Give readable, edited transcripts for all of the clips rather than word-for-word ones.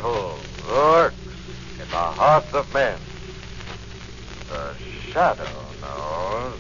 evil lurks in the hearts of men. The shadow knows.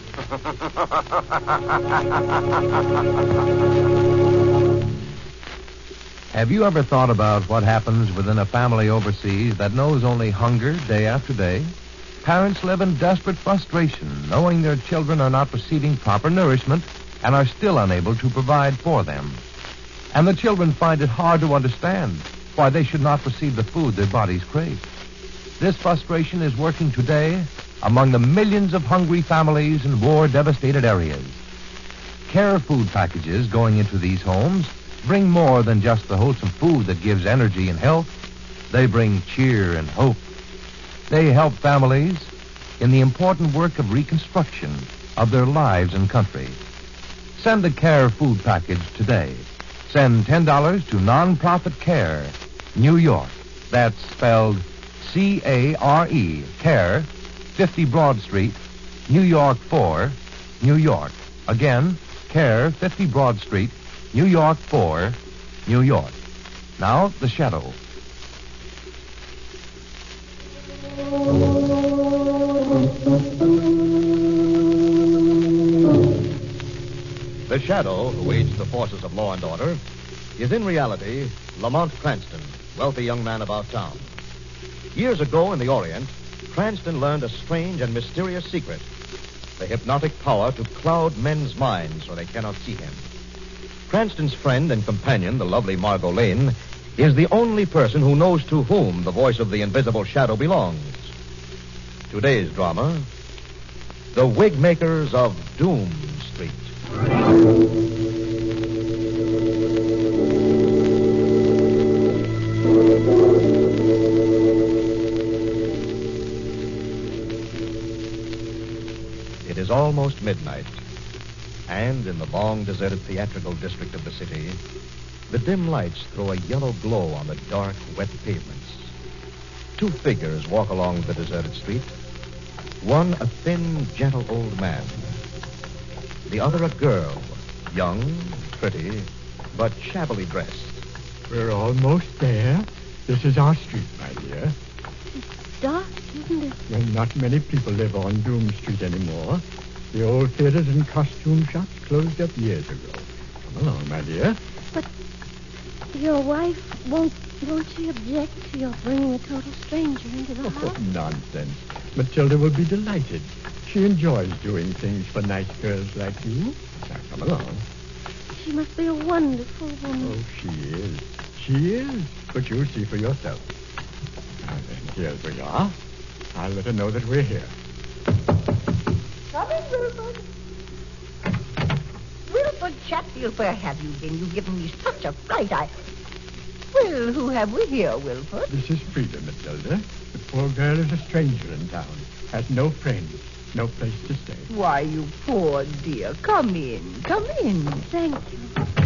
Have you ever thought about what happens within a family overseas that knows only hunger day after day? Parents live in desperate frustration, knowing their children are not receiving proper nourishment and are still unable to provide for them. And the children find it hard to understand why they should not receive the food their bodies crave. This frustration is working today among the millions of hungry families in war-devastated areas. Care food packages going into these homes bring more than just the wholesome food that gives energy and health. They bring cheer and hope. They help families in the important work of reconstruction of their lives and country. Send a Care food package today. Send $10 to Nonprofit Care, New York. That's spelled C-A-R-E, Care, 50 Broad Street, New York 4, New York. Again, Care, 50 Broad Street, New York 4, New York. Now, The Shadow. The Shadow, who aids the forces of law and order, is in reality Lamont Cranston, wealthy young man about town. Years ago in the Orient, Cranston learned a strange and mysterious secret, the hypnotic power to cloud men's minds so they cannot see him. Cranston's friend and companion, the lovely Margot Lane, is the only person who knows to whom the voice of the invisible shadow belongs. Today's drama, The Wigmakers of Doom Street. It is almost midnight, and in the long, deserted theatrical district of the city, the dim lights throw a yellow glow on the dark, wet pavements. Two figures walk along the deserted street. One, a thin, gentle old man. The other, a girl, young, pretty, but shabbily dressed. We're almost there. This is our street, my dear. It's dark, isn't it? Well, not many people live on Doom Street anymore. The old theaters and costume shops closed up years ago. Come along, my dear. But your wife won't she object to your bringing a total stranger into the house? Oh, nonsense. Matilda will be delighted. She enjoys doing things for nice girls like you. Now, come along. She must be a wonderful woman. Oh, she is. She is. But you'll see for yourself. Now, then, here we are. I'll let her know that we're here. Come in, Wilford. Wilford Chatfield, where have you been? You've given me such a fright. Well, who have we here, Wilford? This is Frida, Matilda. The poor girl is a stranger in town. Has no friends, no place to stay. Why, you poor dear. Come in. Come in. Thank you.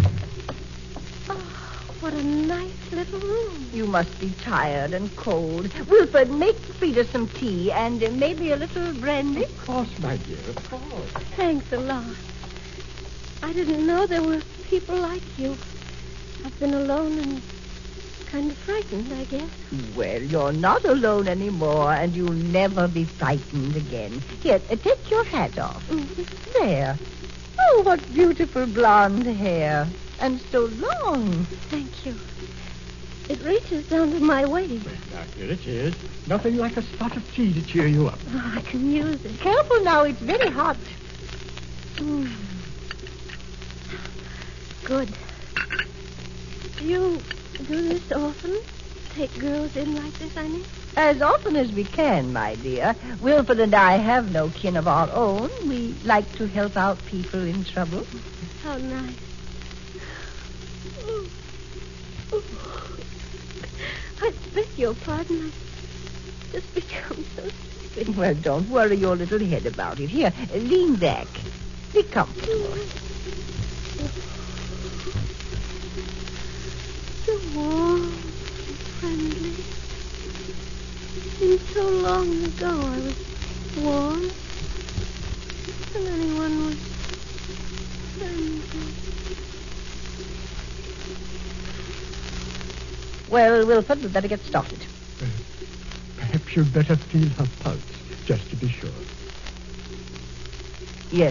Oh, what a nice little room. You must be tired and cold. Wilford, make Frida some tea and maybe a little brandy. Of course, my dear, of course. Thanks a lot. I didn't know there were people like you. I've been alone and kind of frightened, I guess. Well, you're not alone anymore, and you'll never be frightened again. Here, take your hat off. Mm-hmm. There. Oh, what beautiful blonde hair. And so long. Thank you. It reaches down to my waist. Well, now, here it is. Nothing like a spot of tea to cheer you up. Oh, I can use it. Careful now, it's very hot. Mm. Good. Do you do this often? Take girls in like this, I mean? As often as we can, my dear. Wilford and I have no kin of our own. We like to help out people in trouble. How nice. Oh. Oh. I beg your pardon. I've just become so stupid. Well, don't worry your little head about it. Here, lean back. Be comfortable. So warm and friendly. Seemed so long ago I was warm. And anyone was friendly. Well, Wilford, we'd better get started. Perhaps you'd better feel her pulse, just to be sure. Yes.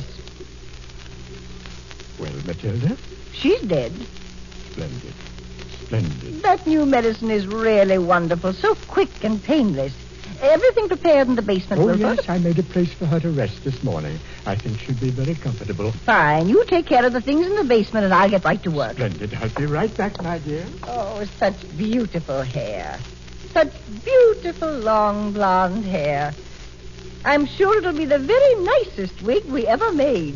Well, Matilda? She's dead. Splendid. Splendid. That new medicine is really wonderful. So quick and painless. Everything prepared in the basement, Oh, Wilford. yes, I made a place for her to rest this morning. I think she'll be very comfortable. Fine. You take care of the things in the basement, and I'll get right to work. Splendid. I'll be right back, my dear. Oh, such beautiful hair. Such beautiful, long, blonde hair. I'm sure it'll be the very nicest wig we ever made.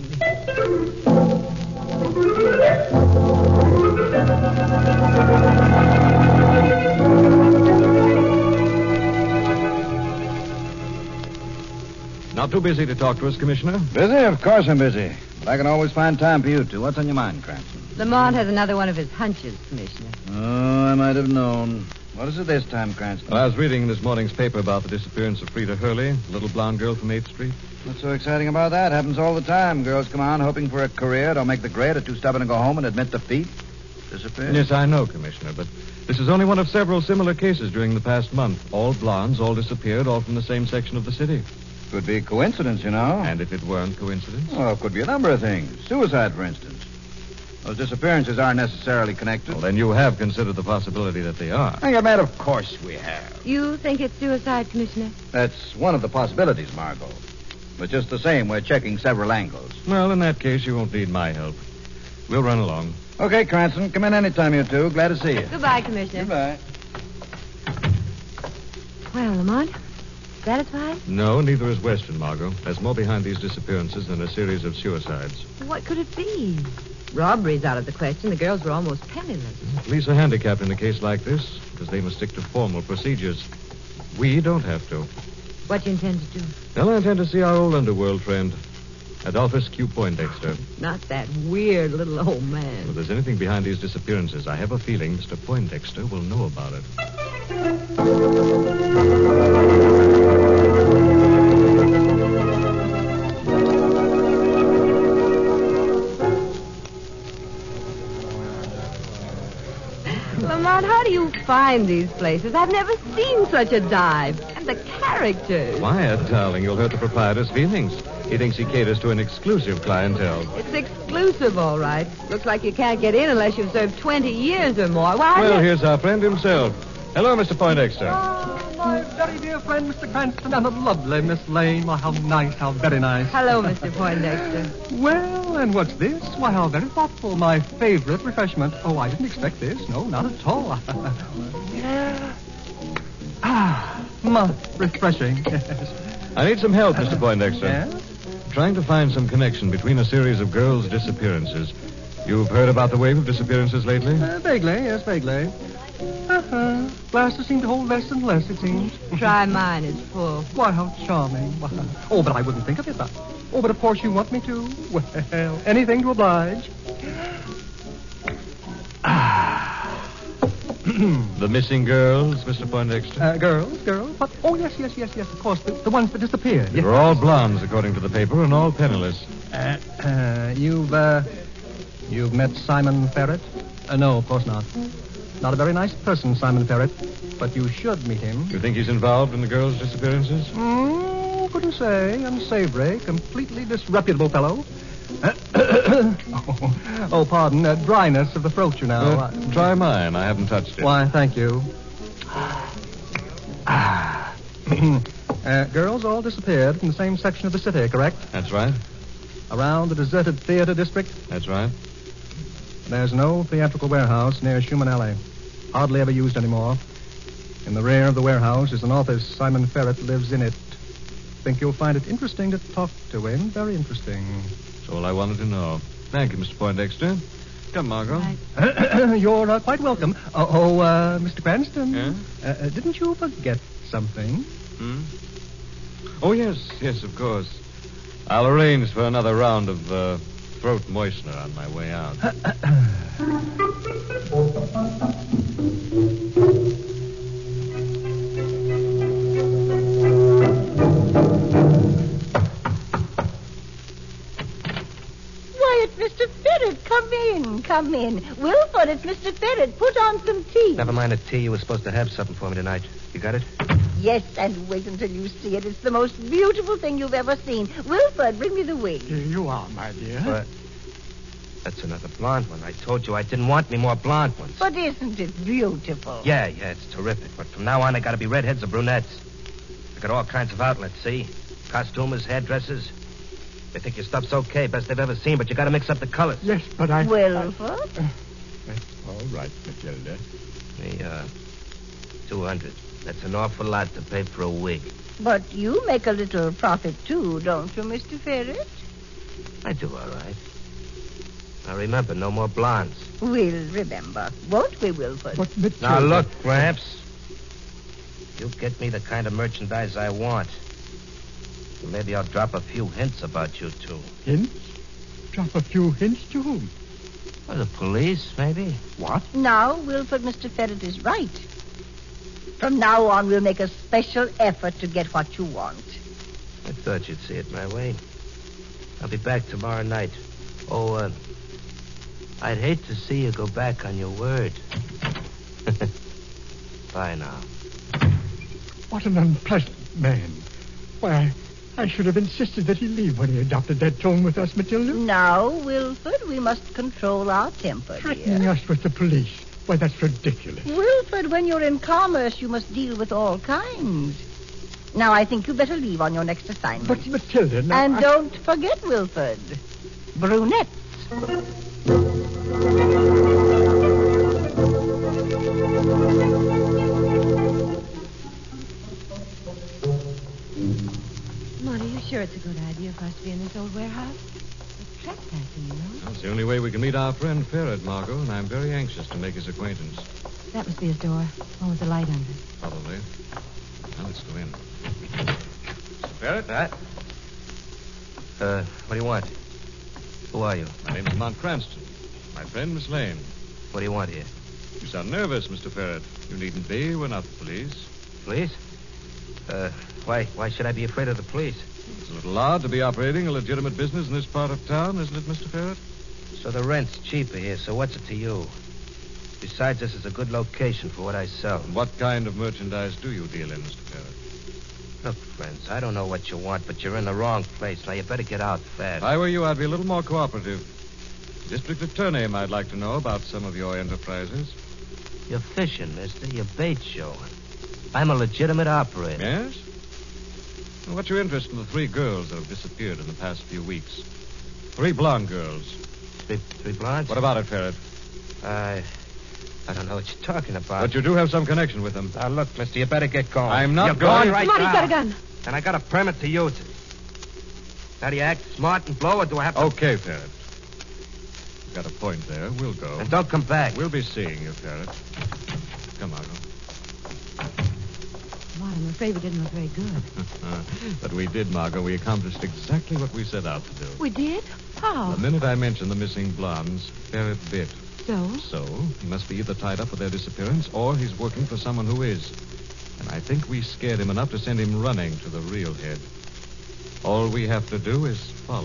Not too busy to talk to us, Commissioner? Busy? Of course I'm busy. But I can always find time for you two. What's on your mind, Cranston? Lamont has another one of his hunches, Commissioner. Oh, I might have known. What is it this time, Cranston? Well, I was reading in this morning's paper about the disappearance of Frida Hurley, the little blonde girl from 8th Street. What's so exciting about that? Happens all the time. Girls come on hoping for a career, don't make the grade, are too stubborn to go home and admit defeat. Disappear? Yes, I know, Commissioner, but this is only one of several similar cases during the past month. All blondes, all disappeared, all from the same section of the city. Could be coincidence, you know. And if it weren't coincidence? Oh, it could be a number of things. Suicide, for instance. Those disappearances aren't necessarily connected. Well, then you have considered the possibility that they are. I admit, of course we have. You think it's suicide, Commissioner? That's one of the possibilities, Margot. But just the same, we're checking several angles. Well, in that case, you won't need my help. We'll run along. Okay, Cranston, come in anytime, you two. Glad to see you. Goodbye, Commissioner. Goodbye. Well, Lamont, satisfied? No, neither is Weston, Margot. There's more behind these disappearances than a series of suicides. What could it be? Robbery's out of the question. The girls were almost penniless. Police are handicapped in a case like this because they must stick to formal procedures. We don't have to. What do you intend to do? Well, I intend to see our old underworld friend, Adolphus Q. Poindexter. Not that weird little old man. If there's anything behind these disappearances, I have a feeling Mr. Poindexter will know about it. Lamont, how do you find these places? I've never seen such a dive. And the characters. Wyatt, darling, you'll hurt the proprietor's feelings. He thinks he caters to an exclusive clientele. It's exclusive, all right. Looks like you can't get in unless you've served 20 years or more. Why? Well, here's our friend himself. Hello, Mr. Poindexter. My very dear friend, Mr. Cranston, and the lovely Miss Lane. Oh, how nice, how very nice. Hello, Mr. Poindexter. Well, and what's this? Why, how very thoughtful. My favorite refreshment. Oh, I didn't expect this. No, not at all. Refreshing. Yes. I need some help, Mr. Poindexter. Yes? Trying to find some connection between a series of girls' disappearances. You've heard about the wave of disappearances lately? Vaguely, yes, vaguely. Glasses seem to hold less and less, it seems. Try mine, it's full. Why, how charming. Why. Oh, but I wouldn't think of it. Oh, but of course you want me to. Well, anything to oblige. The missing girls, Mr. Poindexter? Girls? But, oh, yes, of course. The ones that disappeared. They were all blondes, according to the paper, and all penniless. You've met Simon Ferret? No, of course not. Not a very nice person, Simon Ferret, but you should meet him. You think he's involved in the girls' disappearances? Couldn't say. Unsavory, completely disreputable fellow. Pardon. Dryness of the throat, you know. Try mine. I haven't touched it. Why, thank you. Girls all disappeared from the same section of the city, correct? That's right. Around the deserted theater district? That's right. There's no theatrical warehouse near Schumann Alley. Hardly ever used anymore. In the rear of the warehouse is an office. Simon Ferret lives in it. Think you'll find it interesting to talk to him. Very interesting. That's all I wanted to know. Thank you, Mr. Poindexter. Come, Margot. You're quite welcome. Mr. Cranston. Yeah? Didn't you forget something? Oh, yes, of course. I'll arrange for another round of throat moistener on my way out. Why, quiet, Mr. Ferret. Come in, come in. Wilford, it's Mr. Ferret. Put on some tea. Never mind the tea. You were supposed to have something for me tonight. You got it? Yes, and wait until you see it. It's the most beautiful thing you've ever seen. Wilford, bring me the wig. Here you are, my dear. But that's another blonde one. I told you I didn't want any more blonde ones. But isn't it beautiful? Yeah, it's terrific. But from now on, I got to be redheads or brunettes. I got all kinds of outlets, see? Costumers, hairdressers. They think your stuff's okay, best they've ever seen, but you got to mix up the colors. Yes, but I... Wilford? That's all right, Matilda. The, 200. That's an awful lot to pay for a wig. But you make a little profit, too, don't you, Mr. Ferret? I do all right. Now remember, no more blondes. We'll remember, won't we, Wilford? But Matilda... Now look, Gramps. You get me the kind of merchandise I want. And maybe I'll drop a few hints about you two. Hints? Drop a few hints to whom? Well, the police, maybe. What? Now, Wilford, Mr. Ferret is right. From now on, we'll make a special effort to get what you want. I thought you'd see it my way. I'll be back tomorrow night. Oh, I'd hate to see you go back on your word. Bye now. What an unpleasant man. Why, I should have insisted that he leave when he adopted that tone with us, Matilda. Now, Wilford, we must control our temper, Threatening dear. us with the police. Why, that's ridiculous. Wilford, when you're in commerce, you must deal with all kinds. Now, I think you better leave on your next assignment. But, Matilda, now... And don't forget, Wilford, brunettes. Mona, are you sure it's a good idea for us to be in this old warehouse? It's trespassing, you know. That's the only way we can meet our friend Ferret, Margot, and I'm very anxious to make his acquaintance. That must be his door. One with the light under. Probably. Now let's go in. Mr. Ferret? What do you want? Who are you? My name's Lamont Cranston. My friend, Miss Lane. What do you want here? You sound nervous, Mr. Ferret. You needn't be. We're not the police. Police? Why should I be afraid of the police? It's a little odd to be operating a legitimate business in this part of town, isn't it, Mr. Ferret? So the rent's cheaper here, so what's it to you? Besides, this is a good location for what I sell. And what kind of merchandise do you deal in, Mr. Ferret? Look, friends, I don't know what you want, but you're in the wrong place. Now, you better get out fast. If I were you, I'd be a little more cooperative. District attorney might like to know about some of your enterprises. You're fishing, mister. You're bait showing. I'm a legitimate operator. Yes? Well, what's your interest in the 3 girls that have disappeared in the past few weeks? 3 blonde girls. Three blondes? What about it, Ferret? I don't know what you're talking about. But you do have some connection with them. Now, look, mister, you better get going. I'm not You're going. going right Come on, now. he's got a gun. And I got a permit to use it. Now, do you act smart and blow, or do I have to... Okay, Ferret. You've got a point there. We'll go. And don't come back. We'll be seeing you, Ferret. Come, Margot. Well, I'm afraid we didn't look very good. But we did, Margot. We accomplished exactly what we set out to do. We did? How? The minute I mentioned the missing blondes, Ferret bit. So? So, he must be either tied up with their disappearance or he's working for someone who is. And I think we scared him enough to send him running to the real head. All we have to do is follow.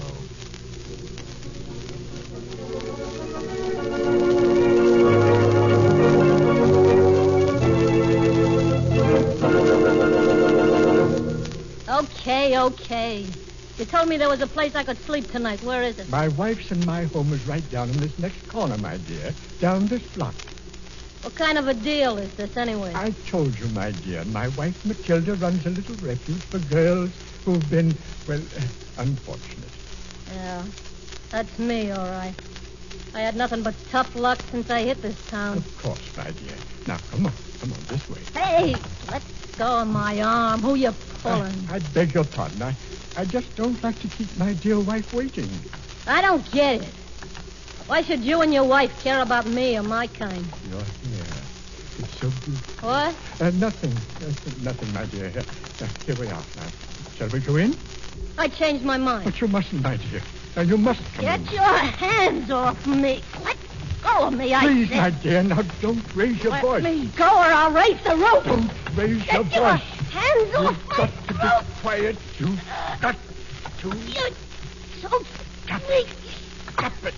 Okay. You told me there was a place I could sleep tonight. Where is it? My wife's and my home is right down in this next corner, my dear. Down this block. What kind of a deal is this, anyway? I told you, my dear. My wife, Matilda, runs a little refuge for girls who've been, well, unfortunate. Yeah, that's me, all right. I had nothing but tough luck since I hit this town. Of course, my dear. Now, come on, this way. Hey, let go of my arm. Who you pulling? I beg your pardon. I just don't like to keep my dear wife waiting. I don't get it. Why should you and your wife care about me or my kind? Your hair. It's so beautiful. What? Nothing, my dear. Here we are now. Shall we go in? I changed my mind. But you mustn't, my dear. Now, you must come Get in. your hands off me. Let go of me, I Please, said. my dear, now don't raise your Let voice. me go or I'll raise the roof. Don't raise your Get your voice. hands You've off my got to be throat. quiet. You've got to You're so sneaky. stop it.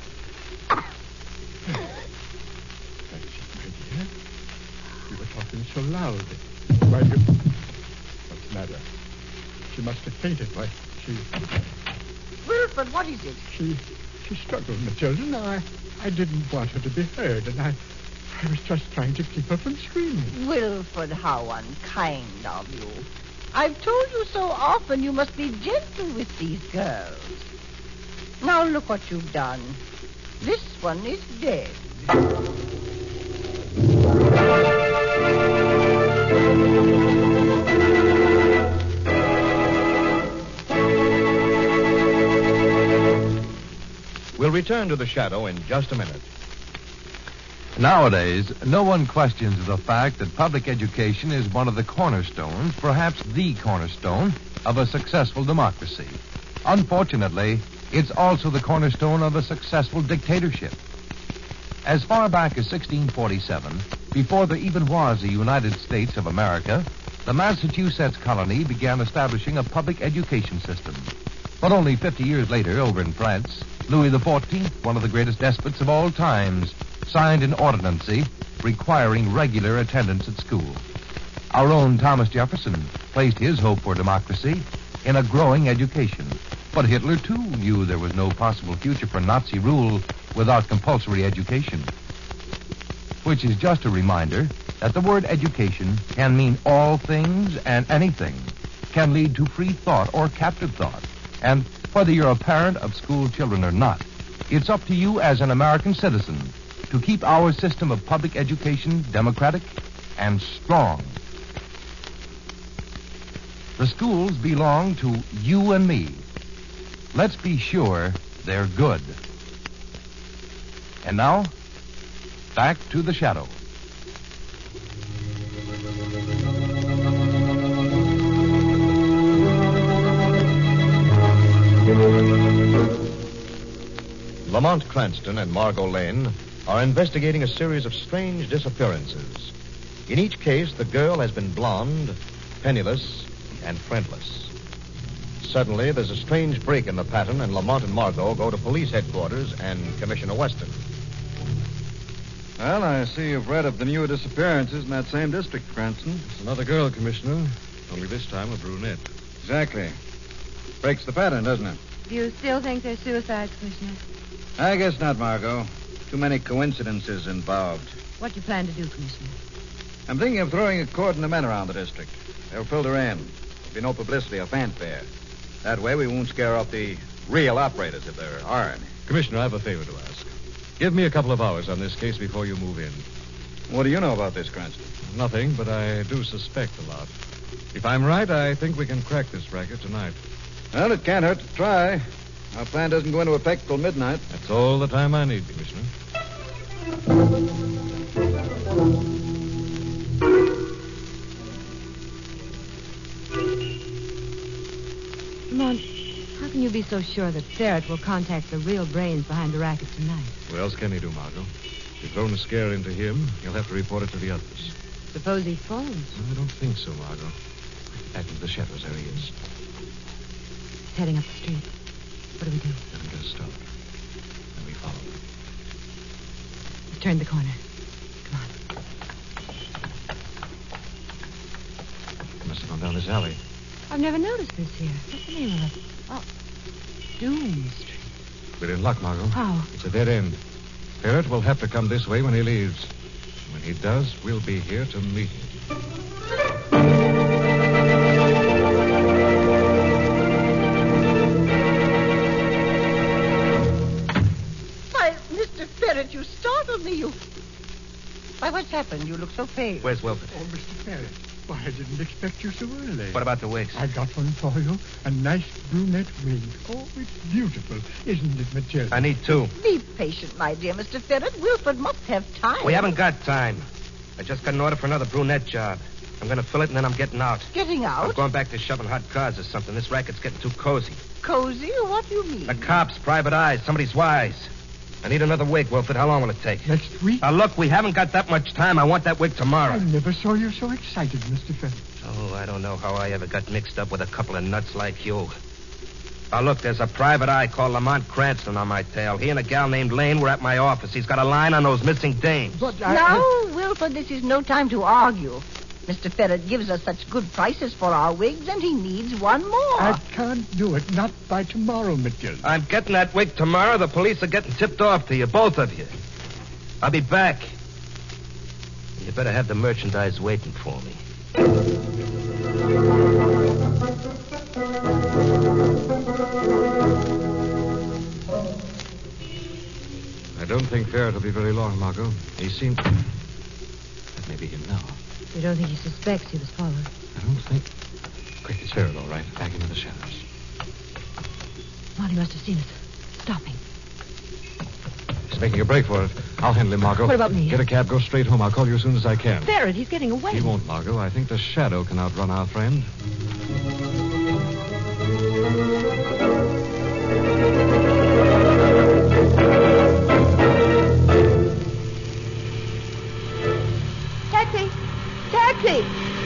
loud. Why, you... What's the matter? She must have fainted. Why, Wilfred, what is it? She struggled, Matilda. Now, I didn't want her to be heard, and I was just trying to keep her from screaming. Wilfred, how unkind of you. I've told you so often you must be gentle with these girls. Now look what you've done. This one is dead. We'll return to the Shadow in just a minute. Nowadays, no one questions the fact that public education is one of the cornerstones, perhaps the cornerstone, of a successful democracy. Unfortunately, it's also the cornerstone of a successful dictatorship. As far back as 1647, before there even was a United States of America, the Massachusetts colony began establishing a public education system. But only 50 years later, over in France, Louis XIV, one of the greatest despots of all times, signed an ordinance requiring regular attendance at school. Our own Thomas Jefferson placed his hope for democracy in a growing education. But Hitler, too, knew there was no possible future for Nazi rule without compulsory education. Which is just a reminder that the word education can mean all things and anything, can lead to free thought or captive thought. And whether you're a parent of school children or not, it's up to you as an American citizen to keep our system of public education democratic and strong. The schools belong to you and me. Let's be sure they're good. And now, back to the Shadow. Lamont Cranston and Margot Lane are investigating a series of strange disappearances. In each case, the girl has been blonde, penniless, and friendless. Suddenly, there's a strange break in the pattern, and Lamont and Margot go to police headquarters and Commissioner Weston. Well, I see you've read of the new disappearances in that same district, Cranston. It's another girl, Commissioner. Only this time a brunette. Exactly. Breaks the pattern, doesn't it? Do you still think they're suicides, Commissioner? I guess not, Margot. Too many coincidences involved. What do you plan to do, Commissioner? I'm thinking of throwing a cordon of men around the district. They'll filter in. There'll be no publicity or fanfare. That way we won't scare off the real operators if there are any. Commissioner, I have a favor to ask. Give me a couple of hours on this case before you move in. What do you know about this, Cranston? Nothing, but I do suspect a lot. If I'm right, I think we can crack this racket tonight. Well, it can't hurt to try. Our plan doesn't go into effect till midnight. That's all the time I need, Commissioner. Lamont, how can you be so sure that Ferret will contact the real brains behind the racket tonight? What else can he do, Margot? If you've thrown a scare into him, you'll have to report it to the others. Suppose he phones. I don't think so, Margot. Back into the shadows, there he is. He's heading up the street. What do we do? Let him get a stop. Then we follow. He's turned the corner. Come on. He must have gone down this alley. I've never noticed this here. What's the name of it? Oh, Doom Street. We're in luck, Margot. How? It's a dead end. Ferret will have to come this way when he leaves. When he does, we'll be here to meet him. Why, Mr. Ferret, you startled me. Why, what's happened? You look so pale. Where's Wilfred? Oh, Mr. Ferret. Why, I didn't expect you so early. What about the wigs? I got one for you. A nice brunette wig. Oh, it's beautiful. Isn't it, Matilda? I need two. Be patient, my dear Mr. Ferret. Wilfred must have time. We haven't got time. I just got an order for another brunette job. I'm going to fill it, and then I'm getting out. Getting I'm out? going back to shoving hot cars or something. This racket's getting too cozy. Cozy? What do you mean? The cops, private eyes, somebody's wise. I need another wig, Wilfred. How long will it take? Next week? Now, look, we haven't got that much time. I want that wig tomorrow. I never saw you so excited, Mr. Ferret. Oh, I don't know how I ever got mixed up with a couple of nuts like you. Now, look, there's a private eye called Lamont Cranston on my tail. He and a gal named Lane were at my office. He's got a line on those missing dames. But Now, Wilfred, this is no time to argue. Mr. Ferret gives us such good prices for our wigs, and he needs one more. I can't do it. Not by tomorrow, Matilda. I'm getting that wig tomorrow. The police are getting tipped off to you, both of you. I'll be back. You better have the merchandise waiting for me. I don't think Ferret will be very long, Margot. He seems... That may be him now. You don't think he suspects he was followed? I don't think... Quick, it's Ferret, all right. Back into the shadows. Monty must have seen us. Stopping. He's making a break for it. I'll handle him, Margot. What about me? Get a cab, go straight home. I'll call you as soon as I can. Ferret, he's getting away. He won't, Margot. I think the shadow can outrun our friend. Taxi! Taxi!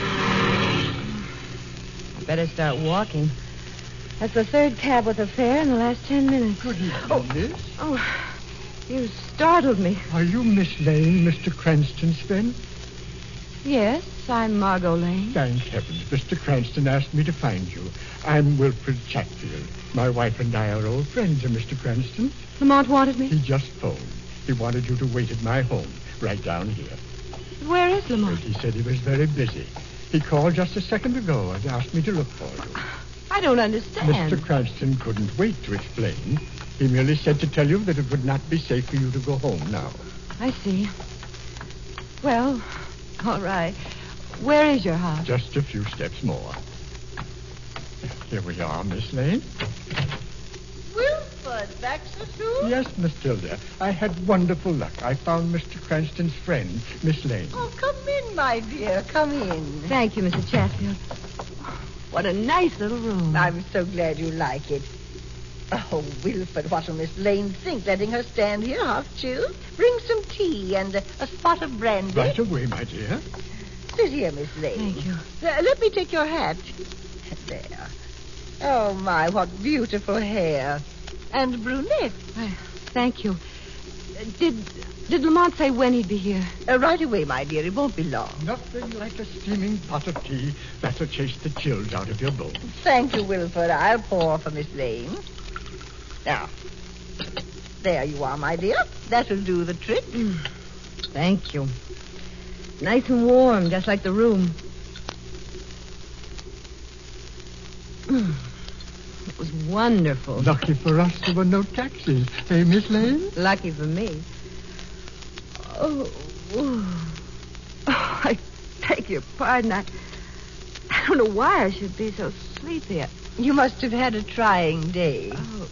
I better start walking. That's the third cab with a fare in the last 10 minutes. Good evening, miss. Oh, you startled me. Are you Miss Lane, Mr. Cranston's friend? Yes, I'm Margot Lane. Thank heavens. Mr. Cranston asked me to find you. I'm Wilfred Chatfield. My wife and I are old friends of Mr. Cranston. Lamont wanted me? He just phoned. He wanted you to wait at my home, right down here. Where is Lamont? But he said he was very busy. He called just a second ago and asked me to look for you. I don't understand. Mr. Cranston couldn't wait to explain. He merely said to tell you that it would not be safe for you to go home now. I see. Well, all right. Where is your house? Just a few steps more. Here we are, Miss Lane. Wilford, back so soon? Yes, Matilda. I had wonderful luck. I found Mr. Cranston's friend, Miss Lane. Oh, come in, my dear. Come in. Thank you, Mr. Chatfield. What a nice little room. I'm so glad you like it. Oh, Wilford, what will Miss Lane think, letting her stand here half-chilled? Bring some tea and a spot of brandy. Right away, my dear. Sit here, Miss Lane. Thank you. Let me take your hat. There. Oh, my, what beautiful hair. And brunette. Thank you. Did Lamont say when he'd be here? Right away, my dear. It won't be long. Nothing like a steaming pot of tea that'll chase the chills out of your bones. Thank you, Wilford. I'll pour for Miss Lane. Now, there you are, my dear. That'll do the trick. Thank you. Nice and warm, just like the room. It was wonderful. Lucky for us there were no taxis. Hey, Miss Lane? Lucky for me. Oh, I beg your pardon. I don't know why I should be so sleepy. You must have had a trying day. Oh.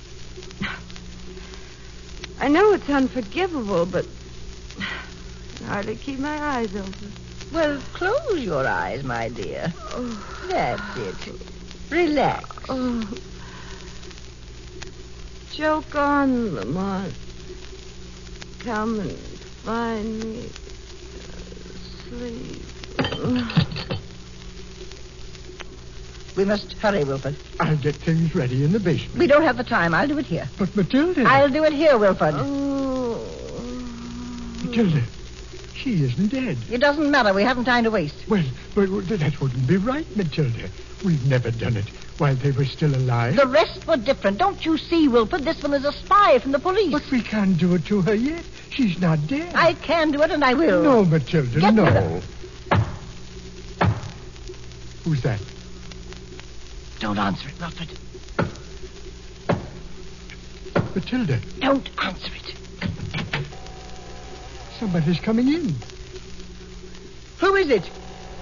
I know it's unforgivable, but I can hardly keep my eyes open. Well, close your eyes, my dear. Oh. That's it. Relax. Oh. Joke on, Lamont. Come and find me asleep. We must hurry, Wilford. I'll get things ready in the basement. We don't have the time. I'll do it here. But Matilda... I'll do it here, Wilford. Oh. Matilda, she isn't dead. It doesn't matter. We haven't time to waste. Well, but that wouldn't be right, Matilda. We've never done it while they were still alive. The rest were different. Don't you see, Wilford? This one is a spy from the police. But we can't do it to her yet. She's not dead. I can do it, and I will. No, Matilda, Get no. rid of Who's that? Don't answer it, Wilford. Matilda, Don't answer it. somebody's coming in. Who is it?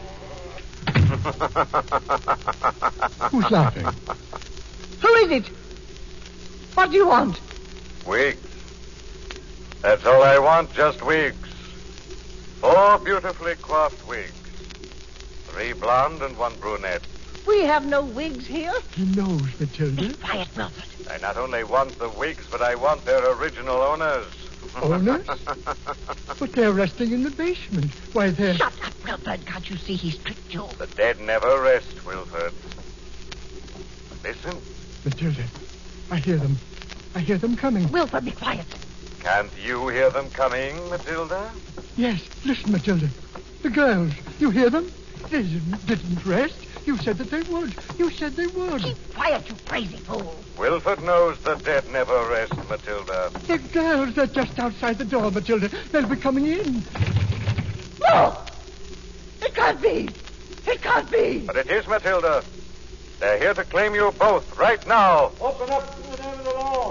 Who's laughing? Who is it? What do you want? Wigs. That's all I want, just wigs. 4 beautifully coiffed wigs. 3 blonde and 1 brunette. We have no wigs here. He knows, Matilda. Quiet, Wilford. I not only want the wigs, but I want their original owners. Owners? But they're resting in the basement. Why, they're... Shut up, Wilford. Can't you see he's tricked you? The dead never rest, Wilford. Listen. Matilda, I hear them. I hear them coming. Wilford, be quiet. Can't you hear them coming, Matilda? Yes, listen, Matilda. The girls, you hear them? They didn't rest. You said that they would. You said they would. Keep quiet, you crazy fool. Wilford knows the dead never rest, Matilda. The girls are just outside the door, Matilda. They'll be coming in. No! It can't be. It can't be. But it is, Matilda. They're here to claim you both right now. Open up to the name of the law.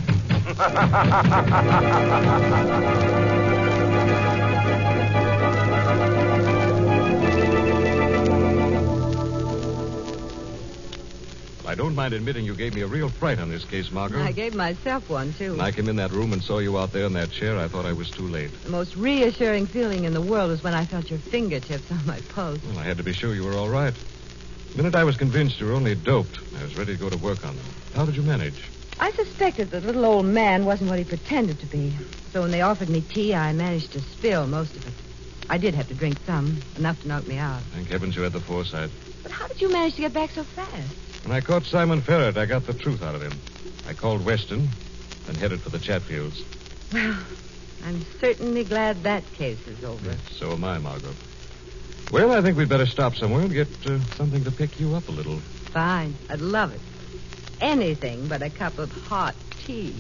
I don't mind admitting you gave me a real fright on this case, Margot. I gave myself one, too. When I came in that room and saw you out there in that chair, I thought I was too late. The most reassuring feeling in the world was when I felt your fingertips on my pulse. Well, I had to be sure you were all right. The minute I was convinced you were only doped, I was ready to go to work on them. How did you manage? I suspected the little old man wasn't what he pretended to be. So when they offered me tea, I managed to spill most of it. I did have to drink some, enough to knock me out. Thank heavens you had the foresight. But how did you manage to get back so fast? When I caught Simon Ferret, I got the truth out of him. I called Weston and headed for the Chatfields. Well, I'm certainly glad that case is over. Yes, so am I, Margot. Well, I think we'd better stop somewhere and get something to pick you up a little. Fine. I'd love it. Anything but a cup of hot tea.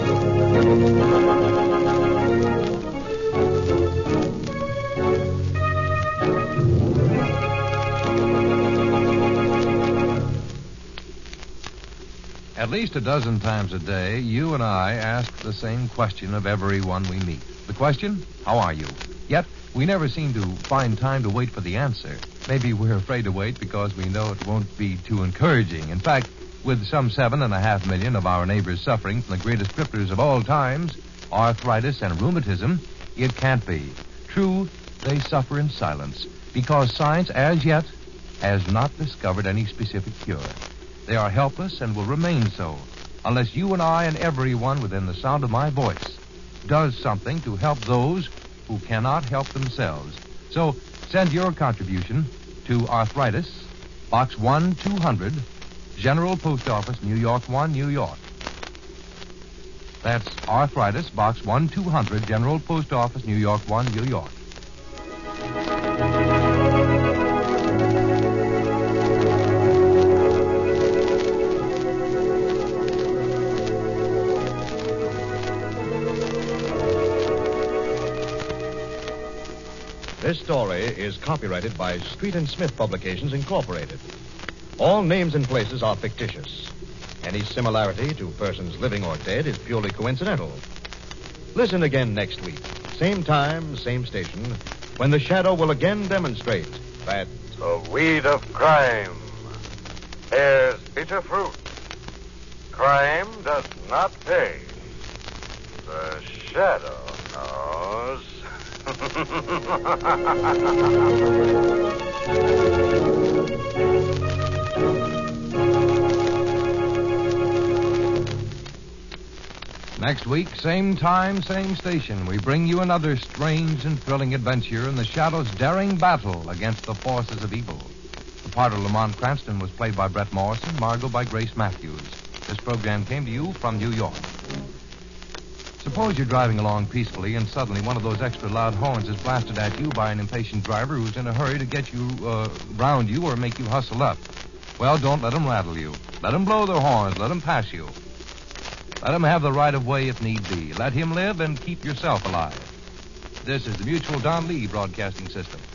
At least a dozen times a day, you and I ask the same question of everyone we meet. The question, how are you? Yet, we never seem to find time to wait for the answer. Maybe we're afraid to wait because we know it won't be too encouraging. In fact, with some 7.5 million of our neighbors suffering from the greatest grippers of all times, arthritis and rheumatism, it can't be. True, they suffer in silence because science, as yet, has not discovered any specific cure. They are helpless and will remain so unless you and I and everyone within the sound of my voice does something to help those who cannot help themselves. So send your contribution to Arthritis, Box 1200, General Post Office, New York 1, New York. That's Arthritis, Box 1200, General Post Office, New York 1, New York. This story is copyrighted by Street and Smith Publications, Incorporated. All names and places are fictitious. Any similarity to persons living or dead is purely coincidental. Listen again next week, same time, same station, when the Shadow will again demonstrate that the weed of crime bears bitter fruit. Crime does not pay. The Shadow knows. Next week, same time, same station, we bring you another strange and thrilling adventure in the Shadow's daring battle against the forces of evil. The part of Lamont Cranston was played by Brett Morrison, Margot by Grace Matthews. This program came to you from New York. Suppose you're driving along peacefully and suddenly one of those extra loud horns is blasted at you by an impatient driver who's in a hurry to get you, round you or make you hustle up. Well, don't let them rattle you. Let them blow their horns. Let them pass you. Let him have the right of way if need be. Let him live and keep yourself alive. This is the Mutual Don Lee Broadcasting System.